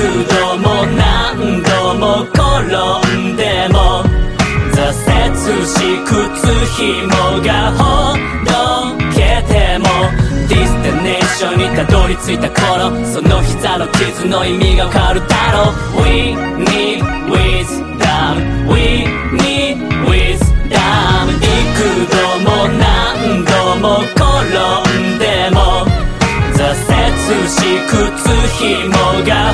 度も何度も転んでも挫折し靴紐がほどけてもディスティネーションにたどり着いた頃その膝の傷の意味がわかるだろう We need wisdom We need wisdom 幾度